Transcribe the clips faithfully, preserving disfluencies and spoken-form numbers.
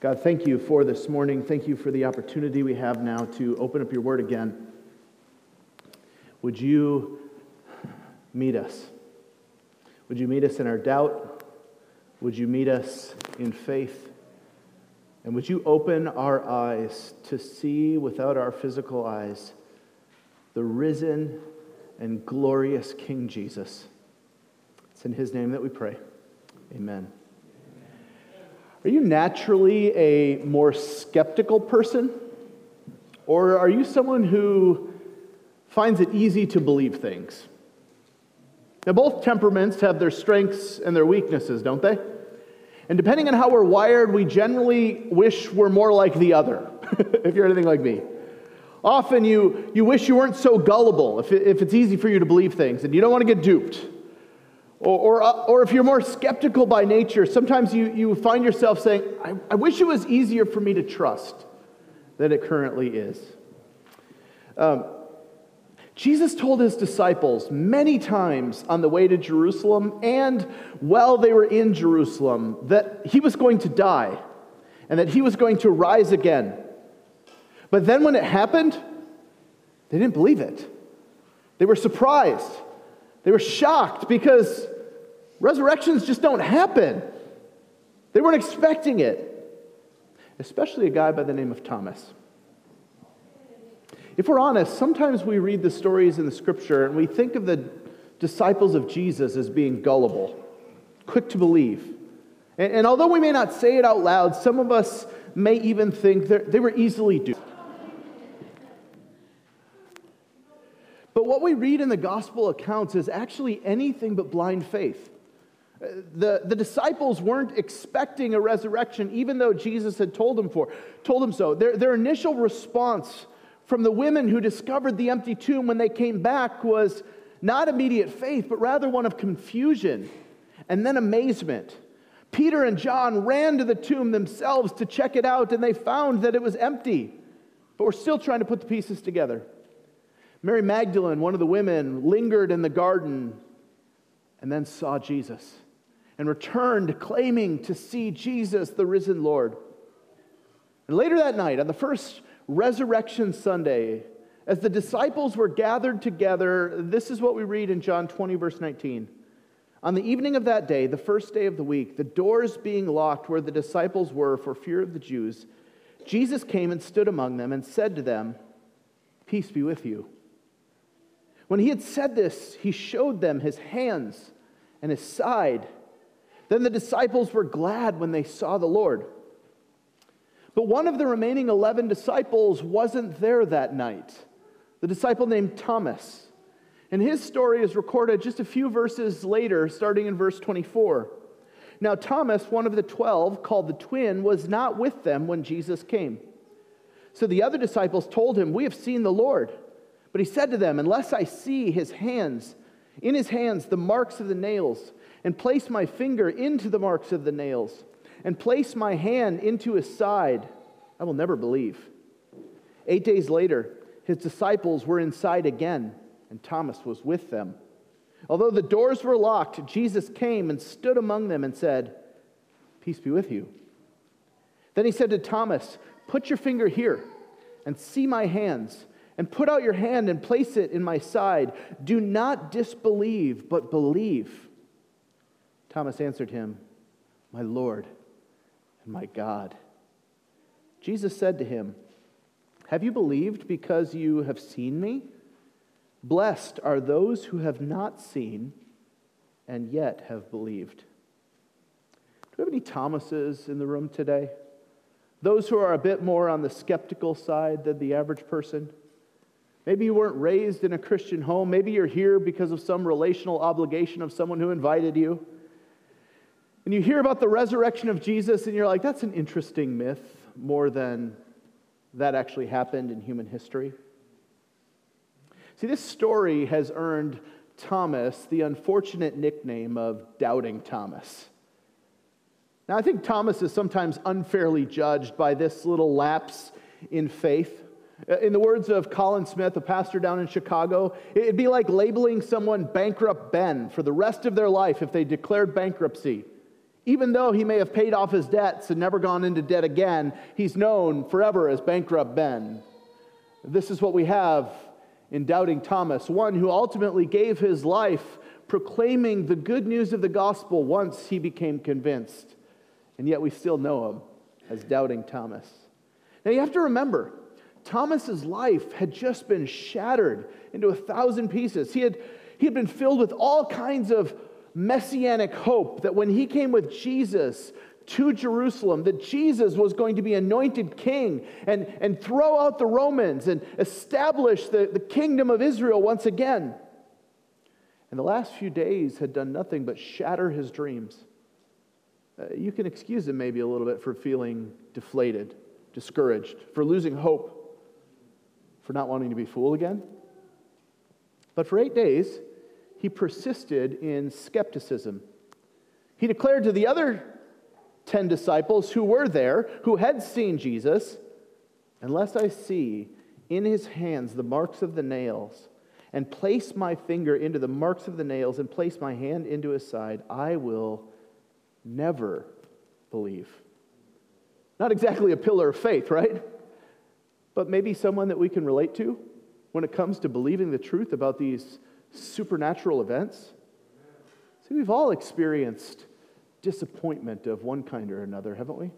God, thank you for this morning. Thank you for the opportunity we have now to open up your word again. Would you meet us? Would you meet us in our doubt? Would you meet us in faith? And would you open our eyes to see without our physical eyes the risen and glorious King Jesus? It's in his name that we pray. Amen. Are you naturally a more skeptical person? Or are you someone who finds it easy to believe things? Now, both temperaments have their strengths and their weaknesses, don't they? And depending on how we're wired, we generally wish we're more like the other, if you're anything like me. Often you, you wish you weren't so gullible, if, it, if it's easy for you to believe things, and you don't want to get duped. Or, or, or if you're more skeptical by nature, sometimes you, you find yourself saying, I, I wish it was easier for me to trust than it currently is. Um, Jesus told his disciples many times on the way to Jerusalem and while they were in Jerusalem that he was going to die and that he was going to rise again. But then when it happened, they didn't believe it. They were surprised. They were shocked because resurrections just don't happen. They weren't expecting it, especially a guy by the name of Thomas. If we're honest, sometimes we read the stories in the scripture and we think of the disciples of Jesus as being gullible, quick to believe. And, and although we may not say it out loud, some of us may even think they were easily duped. But what we read in the gospel accounts is actually anything but blind faith. The, the disciples weren't expecting a resurrection, even though Jesus had told them for, told them so. Their, their initial response from the women who discovered the empty tomb when they came back was not immediate faith, but rather one of confusion and then amazement. Peter and John ran to the tomb themselves to check it out, and they found that it was empty, but we're still trying to put the pieces together. Mary Magdalene, one of the women, lingered in the garden and then saw Jesus and returned claiming to see Jesus, the risen Lord. And later that night, on the first Resurrection Sunday, as the disciples were gathered together, this is what we read in John twenty, verse nineteen. On the evening of that day, the first day of the week, the doors being locked where the disciples were for fear of the Jews, Jesus came and stood among them and said to them, "Peace be with you." When he had said this, he showed them his hands and his side. Then the disciples were glad when they saw the Lord. But one of the remaining eleven disciples wasn't there that night, the disciple named Thomas. And his story is recorded just a few verses later, starting in verse twenty-four. Now Thomas, one of the twelve, called the twin, was not with them when Jesus came. So the other disciples told him, "We have seen the Lord." But he said to them, "Unless I see his hands, in his hands the marks of the nails, and place my finger into the marks of the nails, and place my hand into his side, I will never believe." Eight days later, his disciples were inside again, and Thomas was with them. Although the doors were locked, Jesus came and stood among them and said, "Peace be with you." Then he said to Thomas, "Put your finger here and see my hands, and put out your hand and place it in my side. Do not disbelieve, but believe." Thomas answered him, "My Lord and my God." Jesus said to him, "Have you believed because you have seen me? Blessed are those who have not seen and yet have believed." Do we have any Thomases in the room today? Those who are a bit more on the skeptical side than the average person? Maybe you weren't raised in a Christian home. Maybe you're here because of some relational obligation of someone who invited you. And you hear about the resurrection of Jesus and you're like, that's an interesting myth, more than that actually happened in human history. See, this story has earned Thomas the unfortunate nickname of Doubting Thomas. Now, I think Thomas is sometimes unfairly judged by this little lapse in faith. In the words of Colin Smith, a pastor down in Chicago, it'd be like labeling someone Bankrupt Ben for the rest of their life if they declared bankruptcy, Even though he may have paid off his debts and never gone into debt again, he's known forever as Bankrupt Ben. This is what we have in Doubting Thomas, one who ultimately gave his life proclaiming the good news of the gospel once he became convinced. And yet we still know him as Doubting Thomas. Now you have to remember, Thomas's life had just been shattered into a thousand pieces. He had, he had been filled with all kinds of messianic hope that when he came with Jesus to Jerusalem, that Jesus was going to be anointed king and, and throw out the Romans and establish the, the kingdom of Israel once again. And the last few days had done nothing but shatter his dreams. Uh, you can excuse him maybe a little bit for feeling deflated, discouraged, for losing hope, for not wanting to be fooled again. But for eight days, he persisted in skepticism. He declared to the other ten disciples who were there, who had seen Jesus, "Unless I see in his hands the marks of the nails, and place my finger into the marks of the nails, and place my hand into his side, I will never believe." Not exactly a pillar of faith, right? But maybe someone that we can relate to when it comes to believing the truth about these supernatural events. See, we've all experienced disappointment of one kind or another, haven't we?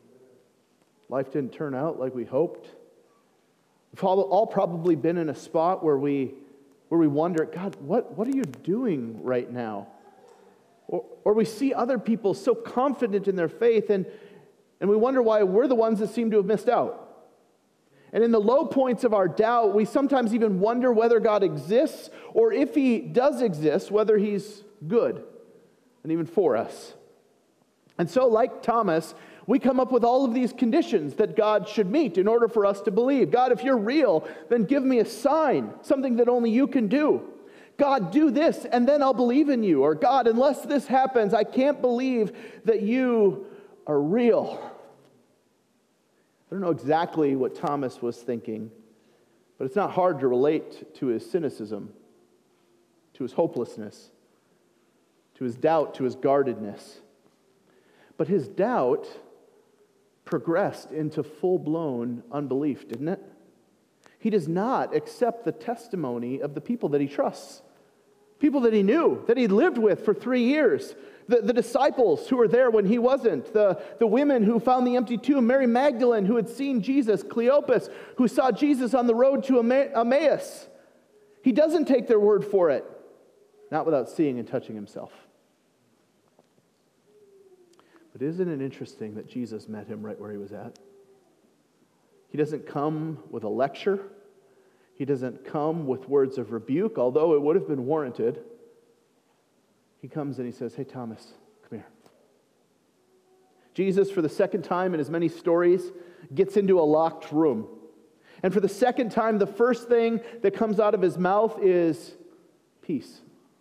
Life didn't turn out like we hoped. We've all, all probably been in a spot where we where we wonder, God, what, what are you doing right now? Or, or we see other people so confident in their faith, and, and we wonder why we're the ones that seem to have missed out. And in the low points of our doubt, we sometimes even wonder whether God exists, or if he does exist, whether he's good and even for us. And so, like Thomas, we come up with all of these conditions that God should meet in order for us to believe. God, if you're real, then give me a sign, something that only you can do. God, do this, and then I'll believe in you. Or God, unless this happens, I can't believe that you are real. I don't know exactly what Thomas was thinking, but it's not hard to relate to his cynicism, to his hopelessness, to his doubt, to his guardedness. But his doubt progressed into full-blown unbelief, didn't it? He does not accept the testimony of the people that he trusts, people that he knew, that he lived with for three years. The, the disciples who were there when he wasn't, the, the women who found the empty tomb, Mary Magdalene who had seen Jesus, Cleopas who saw Jesus on the road to Emmaus. He doesn't take their word for it, not without seeing and touching himself. But isn't it interesting that Jesus met him right where he was at? He doesn't come with a lecture. He doesn't come with words of rebuke, although it would have been warranted. He comes and he says, "Hey, Thomas, come here." Jesus, for the second time in as many stories, gets into a locked room. And for the second time, the first thing that comes out of his mouth is, "Peace.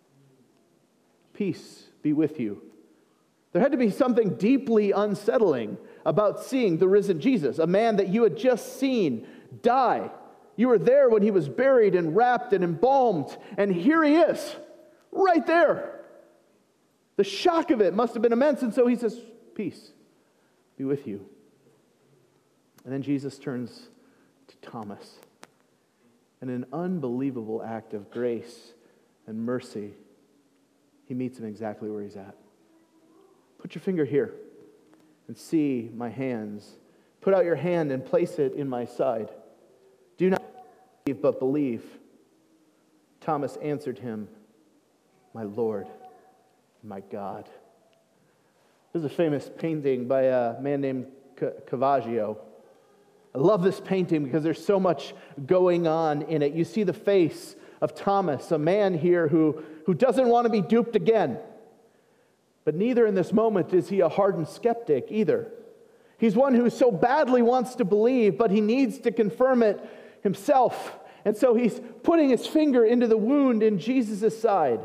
Peace be with you." There had to be something deeply unsettling about seeing the risen Jesus, a man that you had just seen die. You were there when he was buried and wrapped and embalmed, and here he is, right there. The shock of it must have been immense, and so he says, "Peace be with you." And then Jesus turns to Thomas. And in an unbelievable act of grace and mercy, he meets him exactly where he's at. "Put your finger here and see my hands. Put out your hand and place it in my side. Do not believe, but believe." Thomas answered him, "My Lord, my God." This is a famous painting by a man named Caravaggio. I love this painting because there's so much going on in it. You see the face of Thomas, a man here who, who doesn't want to be duped again. But neither in this moment is he a hardened skeptic either. He's one who so badly wants to believe, but he needs to confirm it himself. And so he's putting his finger into the wound in Jesus' side.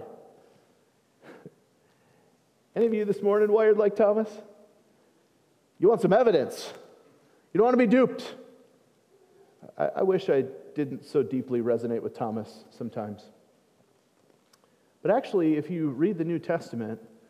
Any of you this morning wired like Thomas? You want some evidence. You don't want to be duped. I, I wish I didn't so deeply resonate with Thomas sometimes. But actually, if you read the New Testament,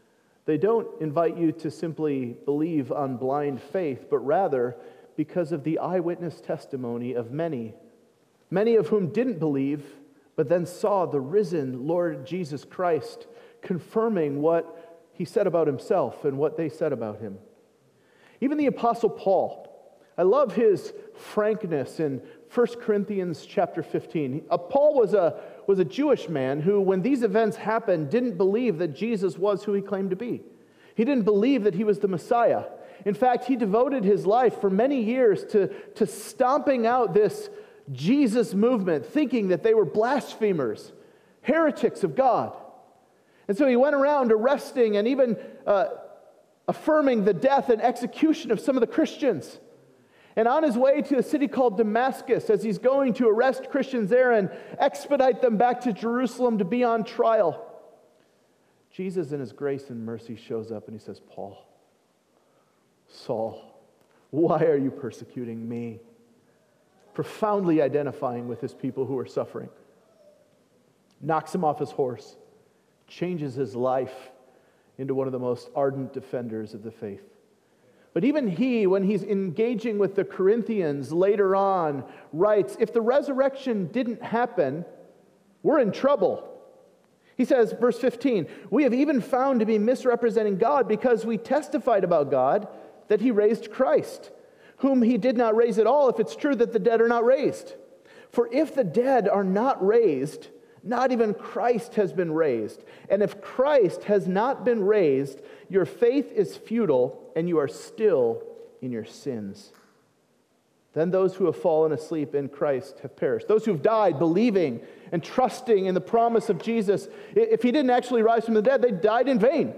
They don't invite you to simply believe on blind faith, but rather because of the eyewitness testimony of many, many of whom didn't believe, but then saw the risen Lord Jesus Christ confirming what he said about himself and what they said about him. Even the Apostle Paul, I love his frankness in First Corinthians chapter fifteen. Uh, Paul was a, was a Jewish man who, when these events happened, didn't believe that Jesus was who he claimed to be. He didn't believe that he was the Messiah. In fact, he devoted his life for many years to, to stomping out this Jesus movement, thinking that they were blasphemers, heretics of God. And so he went around arresting and even uh, affirming the death and execution of some of the Christians. And on his way to a city called Damascus, as he's going to arrest Christians there and expedite them back to Jerusalem to be on trial, Jesus in his grace and mercy shows up and he says, Paul, Saul, why are you persecuting me? Profoundly identifying with his people who are suffering. Knocks him off his horse, changes his life into one of the most ardent defenders of the faith. But even he, when he's engaging with the Corinthians later on, writes, if the resurrection didn't happen, we're in trouble. He says, verse fifteen, we have even found to be misrepresenting God because we testified about God that he raised Christ, whom he did not raise at all, if it's true that the dead are not raised. For if the dead are not raised, not even Christ has been raised. And if Christ has not been raised, your faith is futile and you are still in your sins. Then those who have fallen asleep in Christ have perished. Those who have died believing and trusting in the promise of Jesus, if he didn't actually rise from the dead, they died in vain.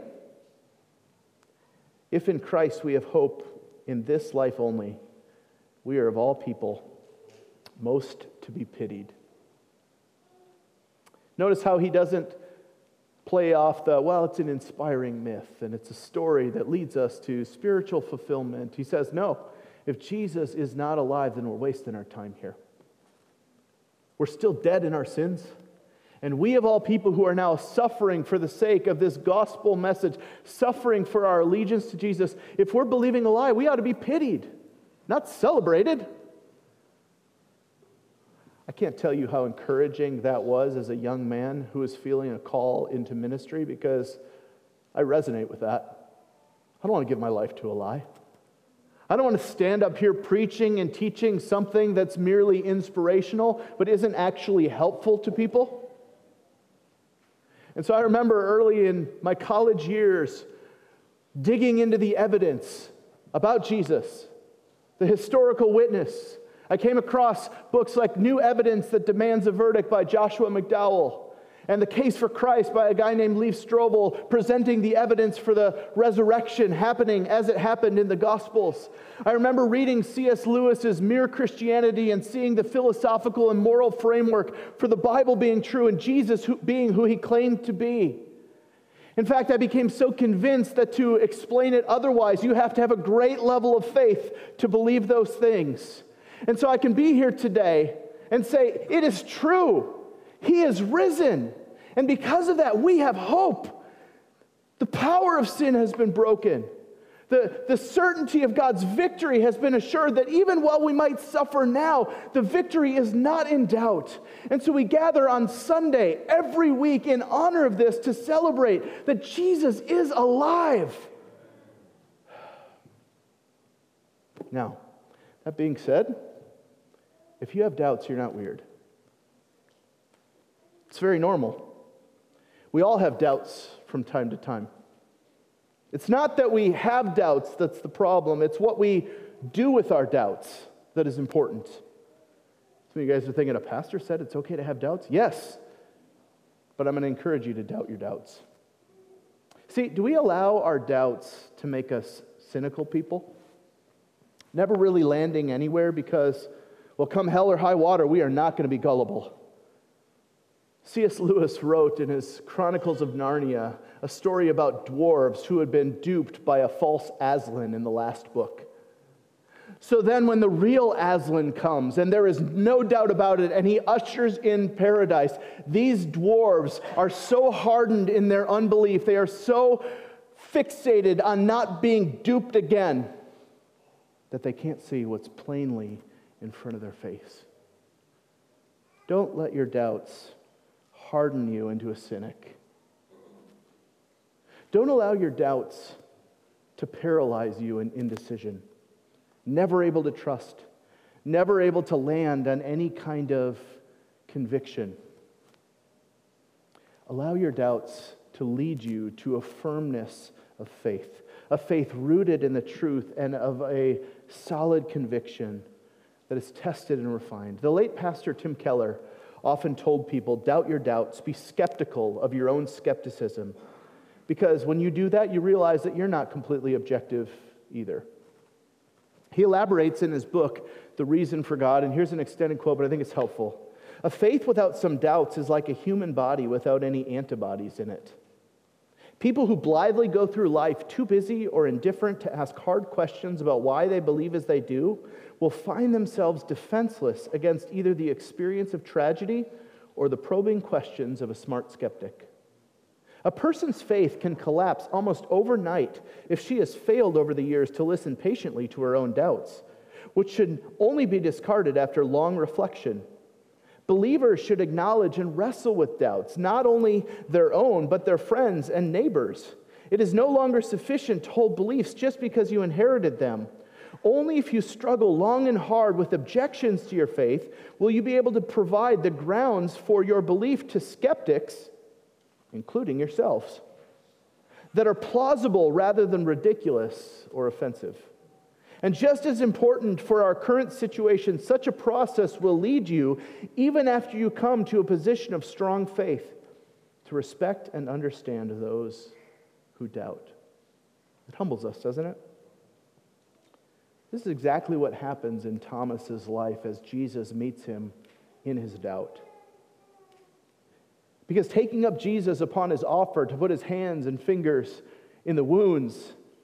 If in Christ we have hope in this life only, we are of all people most to be pitied. Notice how he doesn't play off the, well, it's an inspiring myth and it's a story that leads us to spiritual fulfillment. He says, no, if Jesus is not alive, then we're wasting our time here. We're still dead in our sins. And we of all people who are now suffering for the sake of this gospel message, suffering for our allegiance to Jesus, if we're believing a lie, we ought to be pitied, not celebrated. I can't tell you how encouraging that was as a young man who was feeling a call into ministry, because I resonate with that. I don't want to give my life to a lie. I don't want to stand up here preaching and teaching something that's merely inspirational but isn't actually helpful to people. And so I remember early in my college years digging into the evidence about Jesus, the historical witness. I came across books like New Evidence That Demands a Verdict by Joshua McDowell, and The Case for Christ by a guy named Leif Strobel, presenting the evidence for the resurrection happening as it happened in the Gospels. I remember reading C S Lewis's Mere Christianity and seeing the philosophical and moral framework for the Bible being true and Jesus who, being who he claimed to be. In fact, I became so convinced that to explain it otherwise, you have to have a great level of faith to believe those things. And so I can be here today and say, it is true. He is risen. And because of that, we have hope. The power of sin has been broken. The, the certainty of God's victory has been assured, that even while we might suffer now, the victory is not in doubt. And so we gather on Sunday every week in honor of this to celebrate that Jesus is alive. Now, that being said, if you have doubts, you're not weird. It's very normal. We all have doubts from time to time. It's not that we have doubts that's the problem. It's what we do with our doubts that is important. Some of you guys are thinking, a pastor said it's okay to have doubts? Yes. But I'm going to encourage you to doubt your doubts. See, do we allow our doubts to make us cynical people? Never really landing anywhere because, well, come hell or high water, we are not going to be gullible. C S Lewis wrote in his Chronicles of Narnia a story about dwarves who had been duped by a false Aslan in the last book. So then when the real Aslan comes, and there is no doubt about it, and he ushers in paradise, these dwarves are so hardened in their unbelief, they are so fixated on not being duped again, that they can't see what's plainly in front of their face. Don't let your doubts harden you into a cynic. Don't allow your doubts to paralyze you in indecision, never able to trust, never able to land on any kind of conviction. Allow your doubts to lead you to a firmness of faith, a faith rooted in the truth and of a solid conviction that is tested and refined. The late pastor Tim Keller often told people, doubt your doubts, be skeptical of your own skepticism, because when you do that, you realize that you're not completely objective either. He elaborates in his book, The Reason for God, and here's an extended quote, but I think it's helpful. A faith without some doubts is like a human body without any antibodies in it. People who blithely go through life too busy or indifferent to ask hard questions about why they believe as they do will find themselves defenseless against either the experience of tragedy or the probing questions of a smart skeptic. A person's faith can collapse almost overnight if she has failed over the years to listen patiently to her own doubts, which should only be discarded after long reflection. Believers should acknowledge and wrestle with doubts, not only their own, but their friends and neighbors. It is no longer sufficient to hold beliefs just because you inherited them. Only if you struggle long and hard with objections to your faith will you be able to provide the grounds for your belief to skeptics, including yourselves, that are plausible rather than ridiculous or offensive. And just as important for our current situation, such a process will lead you, even after you come to a position of strong faith, to respect and understand those who doubt. It humbles us, doesn't it? This is exactly what happens in Thomas's life as Jesus meets him in his doubt. Because taking up Jesus upon his offer to put his hands and fingers in the wounds,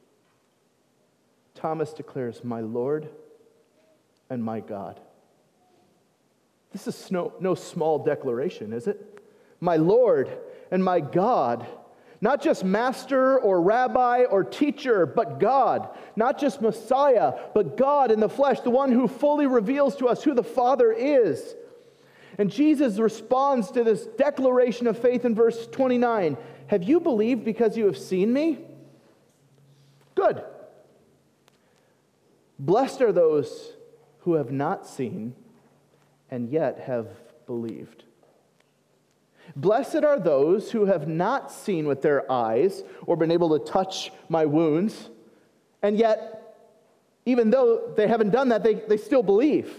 Thomas declares, "My Lord and my God." This is no, no small declaration, is it? My Lord and my God. Not just master or rabbi or teacher, but God. Not just Messiah, but God in the flesh, the one who fully reveals to us who the Father is. And Jesus responds to this declaration of faith in verse twenty-nine. Have you believed because you have seen me? Good. Blessed are those who have not seen and yet have believed. Blessed are those who have not seen with their eyes or been able to touch my wounds, and yet, even though they haven't done that, they, they still believe.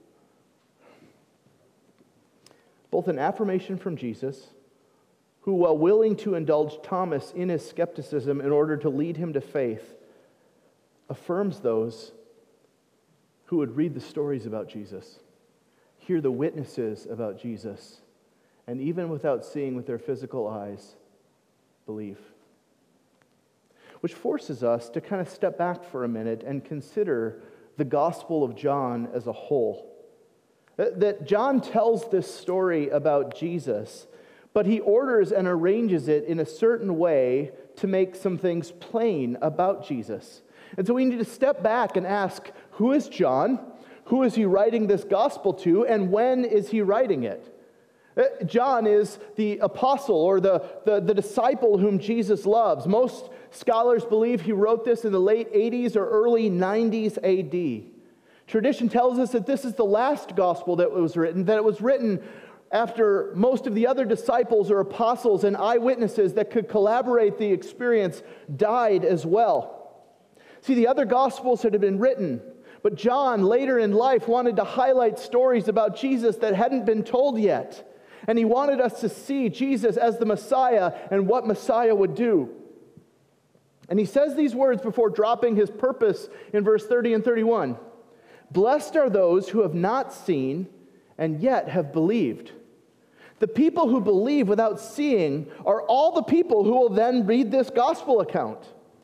Both an affirmation from Jesus, who, while willing to indulge Thomas in his skepticism in order to lead him to faith, affirms those who would read the stories about Jesus, hear the witnesses about Jesus, and even without seeing with their physical eyes, believe. Which forces us to kind of step back for a minute and consider the Gospel of John as a whole. That John tells this story about Jesus, but he orders and arranges it in a certain way to make some things plain about Jesus. And so we need to step back and ask, who is John? Who is he writing this gospel to? And when is he writing it? John is the apostle or the, the, the disciple whom Jesus loves. Most scholars believe he wrote this in the late eighties or early nineties A D. Tradition tells us that this is the last gospel that was written, that it was written after most of the other disciples or apostles and eyewitnesses that could collaborate the experience died as well. See, the other gospels had been written, but John, later in life, wanted to highlight stories about Jesus that hadn't been told yet. And he wanted us to see Jesus as the Messiah and what Messiah would do. And he says these words before dropping his purpose in verse thirty and thirty-one. Blessed are those who have not seen and yet have believed. The people who believe without seeing are all the people who will then read this gospel account.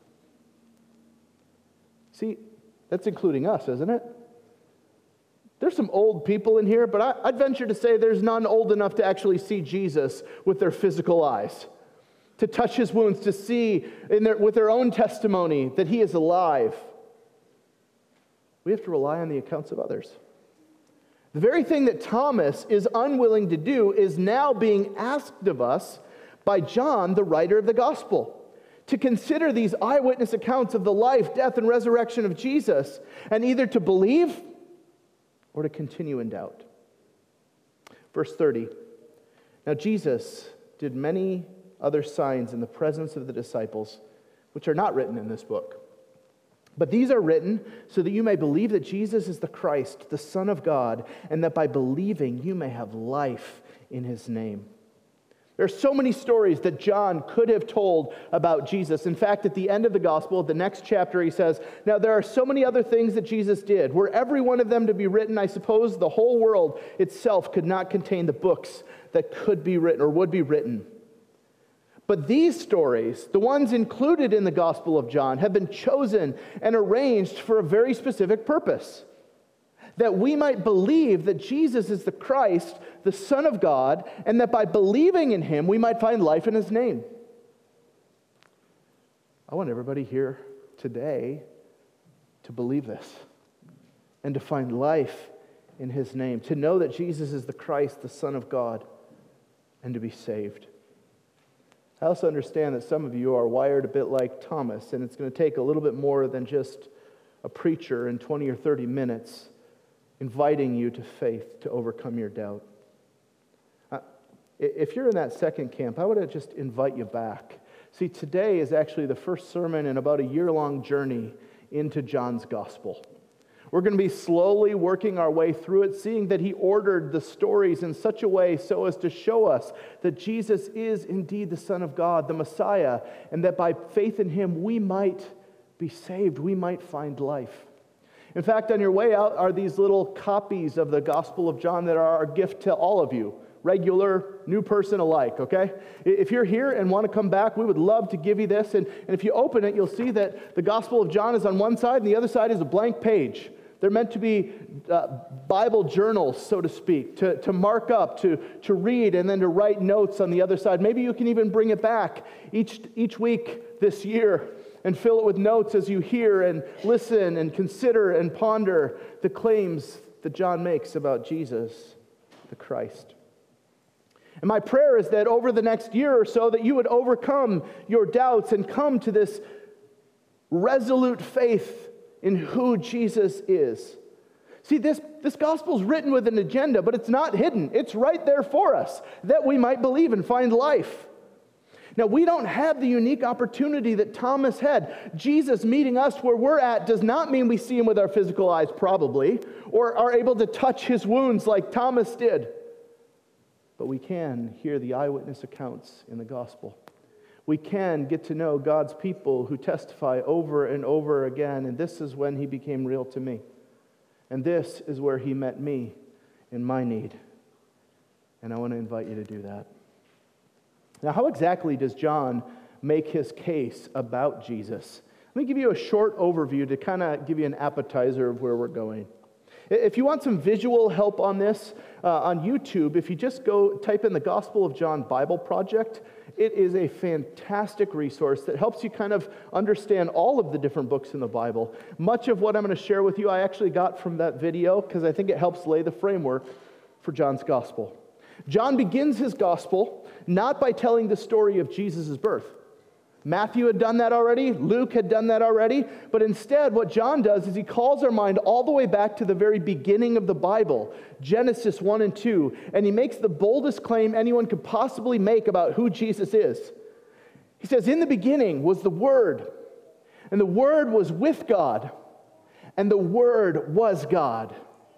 See, that's including us, isn't it? There's some old people in here, but I, I'd venture to say there's none old enough to actually see Jesus with their physical eyes, to touch his wounds, to see in their, with their own testimony that he is alive. We have to rely on the accounts of others. The very thing that Thomas is unwilling to do is now being asked of us by John, the writer of the gospel, to consider these eyewitness accounts of the life, death, and resurrection of Jesus, and either to believe or to continue in doubt. Verse thirty, now Jesus did many other signs in the presence of the disciples, which are not written in this book. But these are written so that you may believe that Jesus is the Christ, the Son of God, and that by believing you may have life in his name. There are so many stories that John could have told about Jesus. In fact, at the end of the gospel, the next chapter, he says, now there are so many other things that Jesus did. Were every one of them to be written, I suppose the whole world itself could not contain the books that could be written or would be written. But these stories, the ones included in the Gospel of John, have been chosen and arranged for a very specific purpose. That we might believe that Jesus is the Christ, the Son of God, and that by believing in him, we might find life in his name. I want everybody here today to believe this and to find life in his name, to know that Jesus is the Christ, the Son of God, and to be saved. I also understand that some of you are wired a bit like Thomas, and it's going to take a little bit more than just a preacher in twenty or thirty minutes inviting you to faith to overcome your doubt. Uh, if you're in that second camp, I would just invite you back. See, today is actually the first sermon in about a year-long journey into John's Gospel. We're going to be slowly working our way through it, seeing that he ordered the stories in such a way so as to show us that Jesus is indeed the Son of God, the Messiah, and that by faith in him we might be saved, we might find life. In fact, on your way out are these little copies of the Gospel of John that are our gift to all of you, regular, new person alike, okay? If you're here and want to come back, we would love to give you this. And, and if you open it, you'll see that the Gospel of John is on one side and the other side is a blank page. They're meant to be uh, Bible journals, so to speak, to, to mark up, to, to read, and then to write notes on the other side. Maybe you can even bring it back each, each week this year and fill it with notes as you hear and listen and consider and ponder the claims that John makes about Jesus, the Christ. And my prayer is that over the next year or so that you would overcome your doubts and come to this resolute faith in who Jesus is. See, this, this gospel is written with an agenda, but it's not hidden. It's right there for us, that we might believe and find life. Now, we don't have the unique opportunity that Thomas had. Jesus meeting us where we're at does not mean we see him with our physical eyes, probably, or are able to touch his wounds like Thomas did. But we can hear the eyewitness accounts in the gospel. We can get to know God's people who testify over and over again, and this is when he became real to me. And this is where he met me in my need. And I want to invite you to do that. Now, how exactly does John make his case about Jesus? Let me give you a short overview to kind of give you an appetizer of where we're going. If you want some visual help on this, uh, on YouTube, if you just go type in the Gospel of John Bible Project, it is a fantastic resource that helps you kind of understand all of the different books in the Bible. Much of what I'm going to share with you, I actually got from that video because I think it helps lay the framework for John's Gospel. John begins his Gospel not by telling the story of Jesus' birth. Matthew had done that already, Luke had done that already, but instead what John does is he calls our mind all the way back to the very beginning of the Bible, Genesis one and two, and he makes the boldest claim anyone could possibly make about who Jesus is. He says, in the beginning was the Word, and the Word was with God, and the Word was God.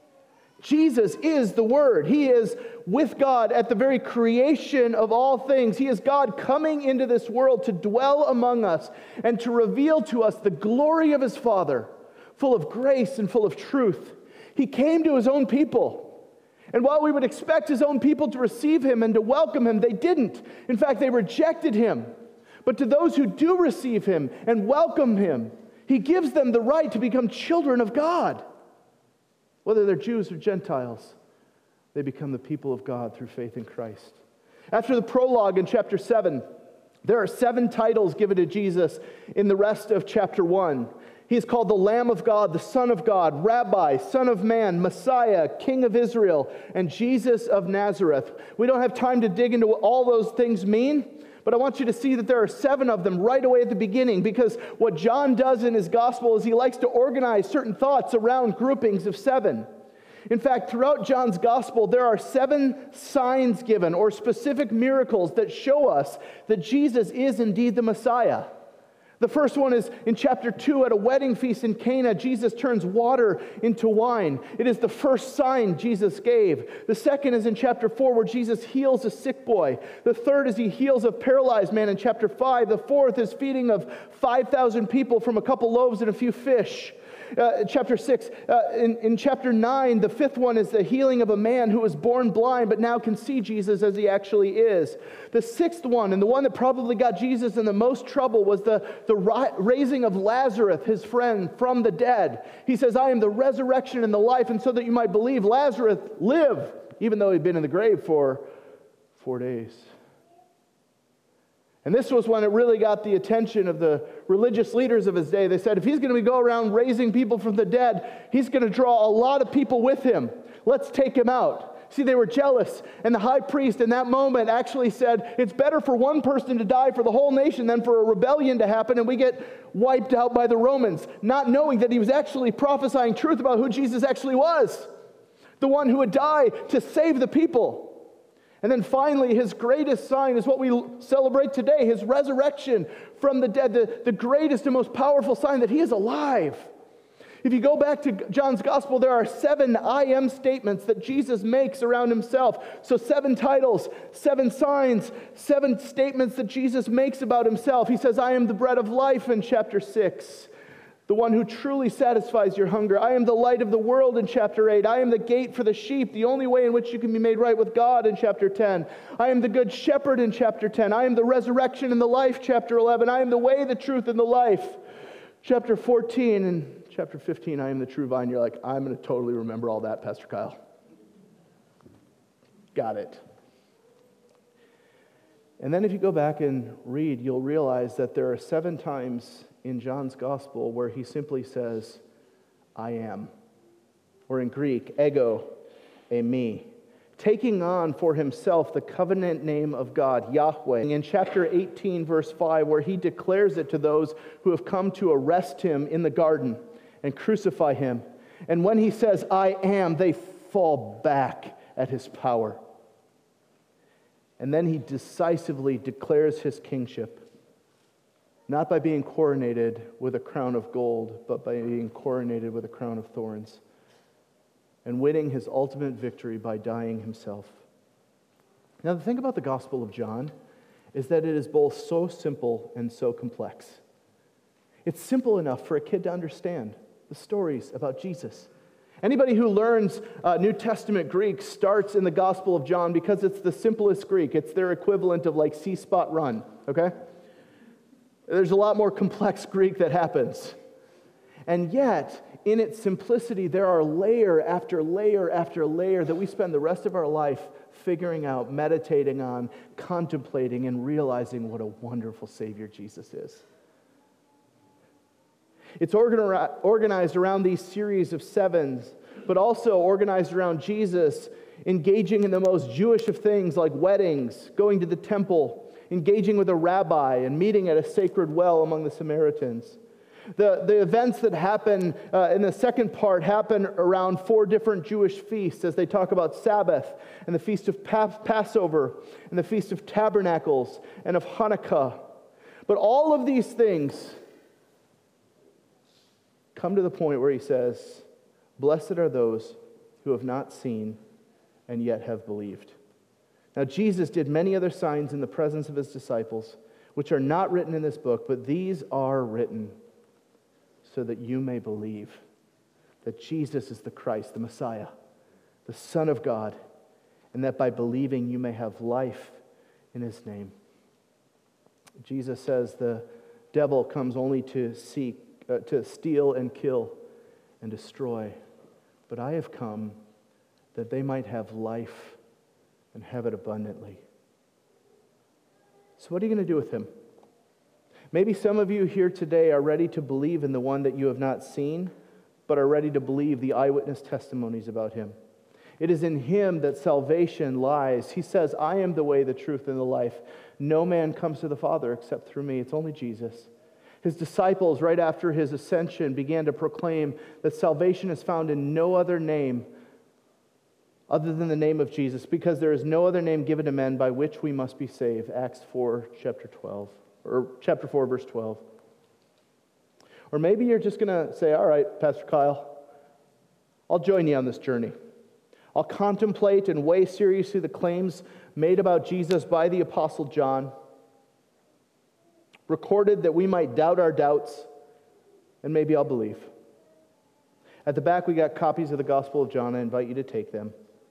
Jesus is the Word. He is with God at the very creation of all things. He is God coming into this world to dwell among us and to reveal to us the glory of his Father, full of grace and full of truth. He came to his own people. And while we would expect his own people to receive him and to welcome him, they didn't. In fact, they rejected him. But to those who do receive him and welcome him, he gives them the right to become children of God. Whether they're Jews or Gentiles, they become the people of God through faith in Christ. After the prologue in chapter seven, There are seven titles given to Jesus in the rest of chapter one. He is called the Lamb of God, the Son of God, Rabbi, Son of Man, Messiah, King of Israel, and Jesus of Nazareth. We don't have time to dig into what all those things mean, but I want you to see that there are seven of them right away at the beginning, because what John does in his gospel is he likes to organize certain thoughts around groupings of seven. In fact, throughout John's gospel, there are seven signs given, or specific miracles that show us that Jesus is indeed the Messiah. The first one is in chapter two, at a wedding feast in Cana, Jesus turns water into wine. It is the first sign Jesus gave. The second is in chapter four, where Jesus heals a sick boy. The third is he heals a paralyzed man in chapter five. The fourth is feeding of five thousand people from a couple loaves and a few fish. Uh, chapter six. Uh, in, in chapter nine, the fifth one is the healing of a man who was born blind but now can see Jesus as he actually is. The sixth one, and the one that probably got Jesus in the most trouble, was the, the ri- raising of Lazarus, his friend, from the dead. He says, I am the resurrection and the life, and so that you might believe, Lazarus live, even though he'd been in the grave for four days. And this was when it really got the attention of the religious leaders of his day. They said, if he's going to go around raising people from the dead, he's going to draw a lot of people with him. Let's take him out. See, they were jealous. And the high priest in that moment actually said, it's better for one person to die for the whole nation than for a rebellion to happen and we get wiped out by the Romans, not knowing that he was actually prophesying truth about who Jesus actually was, the one who would die to save the people. And then finally, his greatest sign is what we celebrate today, his resurrection from the dead, the, the greatest and most powerful sign that he is alive. If you go back to John's gospel, there are seven I am statements that Jesus makes around himself. So seven titles, seven signs, seven statements that Jesus makes about himself. He says, I am the bread of life in chapter six. The one who truly satisfies your hunger. I am the light of the world in chapter eight. I am the gate for the sheep, the only way in which you can be made right with God in chapter ten. I am the good shepherd in chapter ten. I am the resurrection and the life, chapter eleven. I am the way, the truth, and the life, chapter fourteen. And chapter fifteen, I am the true vine. You're like, I'm going to totally remember all that, Pastor Kyle. Got it. And then if you go back and read, you'll realize that there are seven times in John's gospel where he simply says, I am. Or in Greek, ego, eimi. Taking on for himself the covenant name of God, Yahweh. In chapter eighteen, verse five, where he declares it to those who have come to arrest him in the garden and crucify him. And when he says, I am, they fall back at his power. And then he decisively declares his kingship. Not by being coronated with a crown of gold, but by being coronated with a crown of thorns, and winning his ultimate victory by dying himself. Now, the thing about the Gospel of John is that it is both so simple and so complex. It's simple enough for a kid to understand the stories about Jesus. Anybody who learns uh, New Testament Greek starts in the Gospel of John because it's the simplest Greek. It's their equivalent of like C-spot run, okay? There's a lot more complex Greek that happens. And yet, in its simplicity, there are layer after layer after layer that we spend the rest of our life figuring out, meditating on, contemplating, and realizing what a wonderful Savior Jesus is. It's organized around these series of sevens, but also organized around Jesus engaging in the most Jewish of things like weddings, going to the temple, engaging with a rabbi, and meeting at a sacred well among the Samaritans. The, the events that happen uh, in the second part happen around four different Jewish feasts as they talk about Sabbath, and the Feast of pa- Passover, and the Feast of Tabernacles, and of Hanukkah. But all of these things come to the point where he says, blessed are those who have not seen and yet have believed. Now, Jesus did many other signs in the presence of his disciples, which are not written in this book, but these are written so that you may believe that Jesus is the Christ, the Messiah, the Son of God, and that by believing you may have life in his name. Jesus says the devil comes only to seek, uh, to steal and kill and destroy, but I have come that they might have life and have it abundantly. So what are you going to do with him? Maybe some of you here today are ready to believe in the one that you have not seen, but are ready to believe the eyewitness testimonies about him. It is in him that salvation lies. He says, I am the way, the truth, and the life. No man comes to the Father except through me. It's only Jesus. His disciples, right after his ascension, began to proclaim that salvation is found in no other name other than the name of Jesus, because there is no other name given to men by which we must be saved. Acts four, chapter twelve, or chapter four, verse twelve. Or maybe you're just going to say, all right, Pastor Kyle, I'll join you on this journey. I'll contemplate and weigh seriously the claims made about Jesus by the Apostle John, recorded that we might doubt our doubts, and maybe I'll believe. At the back, we got copies of the Gospel of John. I invite you to take them.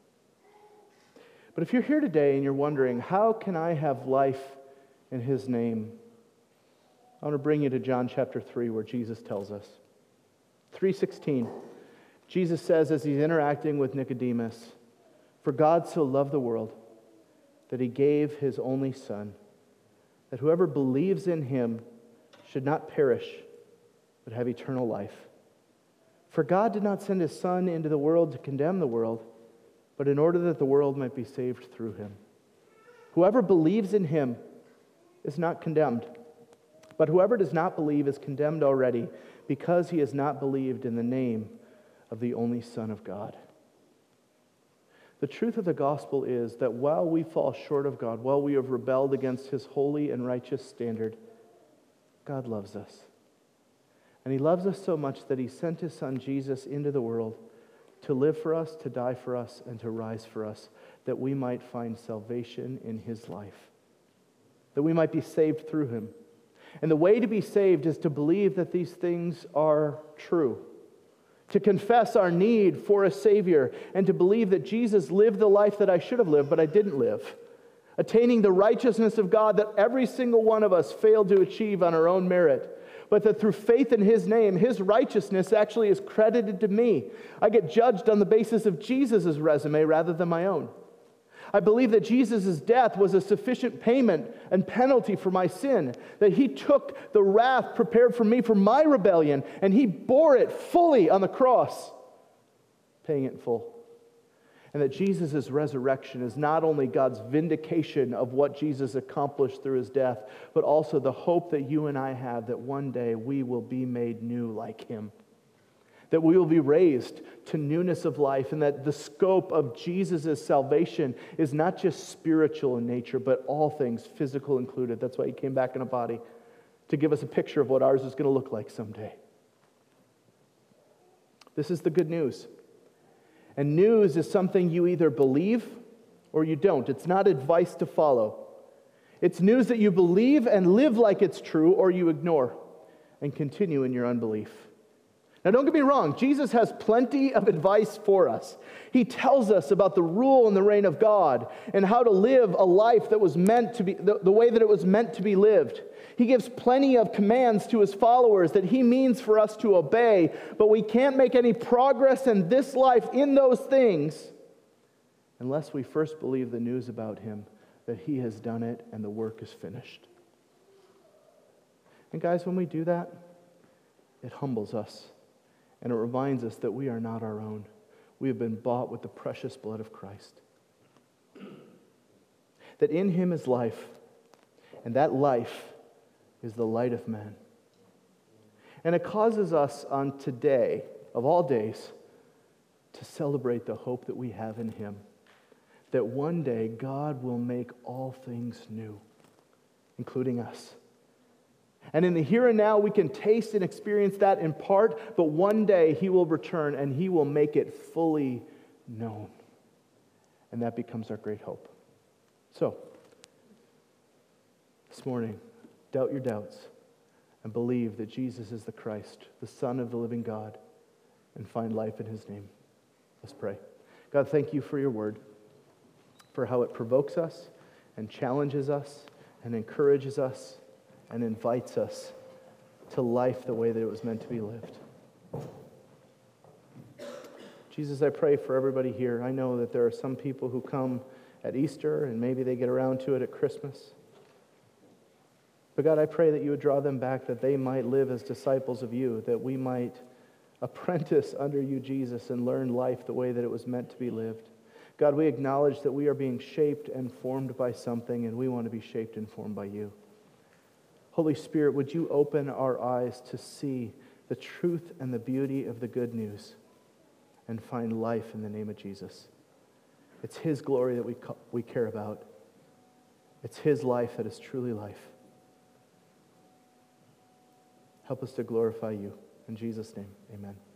But if you're here today and you're wondering, how can I have life in his name? I want to bring you to John chapter three, where Jesus tells us. three sixteen. Jesus says, as he's interacting with Nicodemus, for God so loved the world that he gave his only Son, that whoever believes in him should not perish, but have eternal life. For God did not send his Son into the world to condemn the world, but in order that the world might be saved through him. Whoever believes in him is not condemned, but whoever does not believe is condemned already, because he has not believed in the name of the only Son of God. The truth of the gospel is that while we fall short of God, while we have rebelled against his holy and righteous standard, God loves us. And he loves us so much that he sent his Son Jesus into the world to live for us, to die for us, and to rise for us, that we might find salvation in his life, that we might be saved through him. And the way to be saved is to believe that these things are true, to confess our need for a Savior, and to believe that Jesus lived the life that I should have lived, but I didn't live, attaining the righteousness of God that every single one of us failed to achieve on our own merit, but that through faith in his name, his righteousness actually is credited to me. I get judged on the basis of Jesus' resume rather than my own. I believe that Jesus' death was a sufficient payment and penalty for my sin, that he took the wrath prepared for me for my rebellion, and he bore it fully on the cross, paying it in full. And that Jesus' resurrection is not only God's vindication of what Jesus accomplished through his death, but also the hope that you and I have that one day we will be made new like him. That we will be raised to newness of life, and that the scope of Jesus' salvation is not just spiritual in nature, but all things, physical included. That's why he came back in a body, to give us a picture of what ours is going to look like someday. This is the good news. And news is something you either believe or you don't. It's not advice to follow. It's news that you believe and live like it's true, or you ignore and continue in your unbelief. Now, don't get me wrong. Jesus has plenty of advice for us. He tells us about the rule and the reign of God and how to live a life that was meant to be, the, the way that it was meant to be lived. He gives plenty of commands to his followers that he means for us to obey, but we can't make any progress in this life in those things unless we first believe the news about him, that he has done it and the work is finished. And guys, when we do that, it humbles us. And it reminds us that we are not our own. We have been bought with the precious blood of Christ. That in him is life, and that life is the light of men. And it causes us on today, of all days, to celebrate the hope that we have in him. That one day God will make all things new, including us. And in the here and now, we can taste and experience that in part, but one day he will return and he will make it fully known. And that becomes our great hope. So, this morning, doubt your doubts and believe that Jesus is the Christ, the Son of the living God, and find life in his name. Let's pray. God, thank you for your word, for how it provokes us and challenges us and encourages us and invites us to life the way that it was meant to be lived. Jesus, I pray for everybody here. I know that there are some people who come at Easter and maybe they get around to it at Christmas. But God, I pray that you would draw them back, that they might live as disciples of you, that we might apprentice under you, Jesus, and learn life the way that it was meant to be lived. God, we acknowledge that we are being shaped and formed by something, and we want to be shaped and formed by you. Holy Spirit, would you open our eyes to see the truth and the beauty of the good news and find life in the name of Jesus. It's his glory that we, we care about. It's his life that is truly life. Help us to glorify you. In Jesus' name, amen.